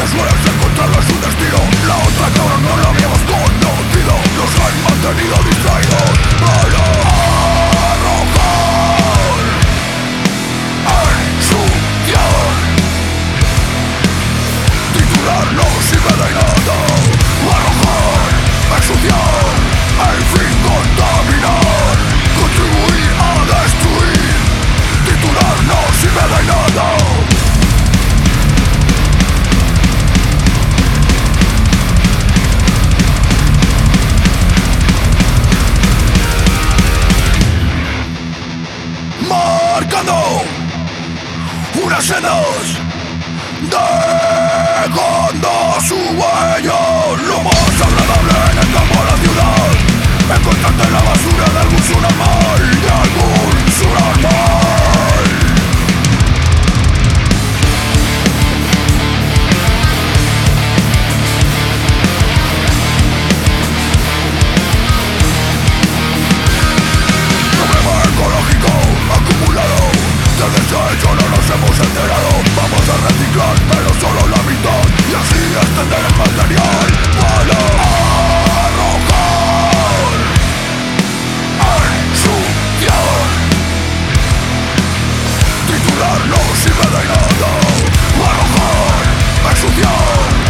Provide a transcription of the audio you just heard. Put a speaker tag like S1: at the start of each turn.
S1: suelen encontrarlo es su destino. La otra que ahora no lo habíamos conocido. Nos han mantenido distraídos para arrojar, ensuciar, titular no sirve de nada. Arrojar, ensuciar, en fin contaminar, contribuir a destruir. Titular no sirve de nada. Marcando unas sendas, dejando su huella. Lo más agradable en el campo a la ciudad, encontrarte en la basura de algún subnormal, de algún subnormal. Problema ecológico acumulado, del desecho no nos hemos enterado. Vamos a reciclar pero solo la mitad, y así extender el material para arrojar, ensuciar. Titular no sirve de nada. Arrojar, ensuciar.